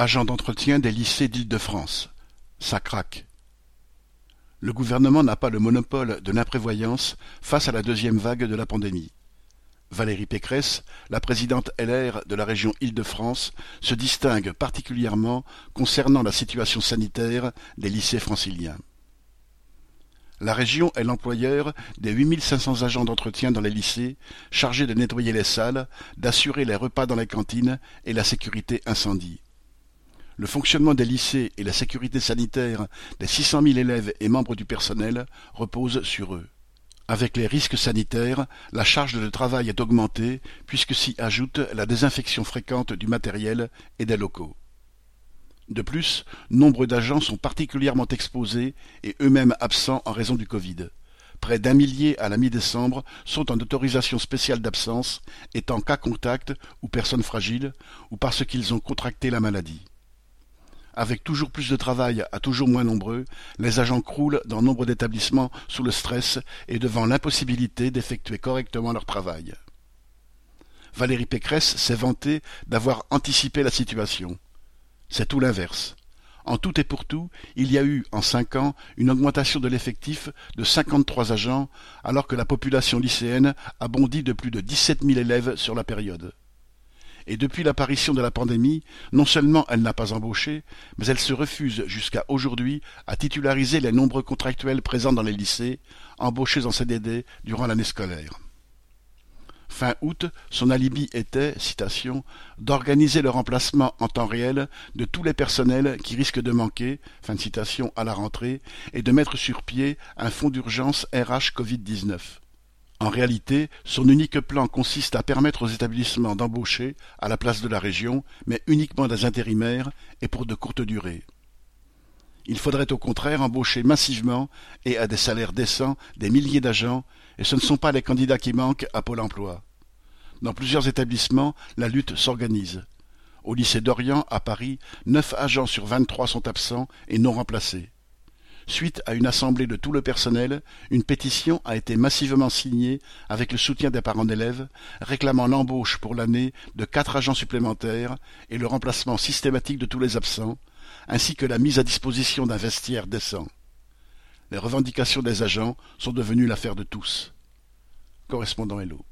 Agents d'entretien des lycées d'Île-de-France. Ça craque. Le gouvernement n'a pas le monopole de l'imprévoyance face à la deuxième vague de la pandémie. Valérie Pécresse, la présidente LR de la région Île-de-France, se distingue particulièrement concernant la situation sanitaire des lycées franciliens. La région est l'employeur des 8500 agents d'entretien dans les lycées, chargés de nettoyer les salles, d'assurer les repas dans les cantines et la sécurité incendie. Le fonctionnement des lycées et la sécurité sanitaire des 600 000 élèves et membres du personnel reposent sur eux. Avec les risques sanitaires, la charge de travail est augmentée puisque s'y ajoute la désinfection fréquente du matériel et des locaux. De plus, nombre d'agents sont particulièrement exposés et eux-mêmes absents en raison du Covid. Près d'1 millier à la mi-décembre sont en autorisation spéciale d'absence, étant cas contact ou personnes fragiles, ou parce qu'ils ont contracté la maladie. Avec toujours plus de travail à toujours moins nombreux, les agents croulent dans nombre d'établissements sous le stress et devant l'impossibilité d'effectuer correctement leur travail. Valérie Pécresse s'est vantée d'avoir anticipé la situation. C'est tout l'inverse. En tout et pour tout, il y a eu, en 5 ans, une augmentation de l'effectif de 53 agents, alors que la population lycéenne a bondi de plus de 17 000 élèves sur la période. Et depuis l'apparition de la pandémie, non seulement elle n'a pas embauché, mais elle se refuse jusqu'à aujourd'hui à titulariser les nombreux contractuels présents dans les lycées, embauchés en CDD durant l'année scolaire. Fin août, son alibi était, citation, « d'organiser le remplacement en temps réel de tous les personnels qui risquent de manquer, fin de citation, à la rentrée, et de mettre sur pied un fonds d'urgence RH Covid-19. » En réalité, son unique plan consiste à permettre aux établissements d'embaucher, à la place de la région, mais uniquement des intérimaires et pour de courtes durées. Il faudrait au contraire embaucher massivement et à des salaires décents des milliers d'agents, et ce ne sont pas les candidats qui manquent à Pôle emploi. Dans plusieurs établissements, la lutte s'organise. Au lycée d'Orient, à Paris, 9 agents sur 23 sont absents et non remplacés. Suite à une assemblée de tout le personnel, une pétition a été massivement signée avec le soutien des parents d'élèves, réclamant l'embauche pour l'année de 4 agents supplémentaires et le remplacement systématique de tous les absents, ainsi que la mise à disposition d'un vestiaire décent. Les revendications des agents sont devenues l'affaire de tous. Correspondant Hello.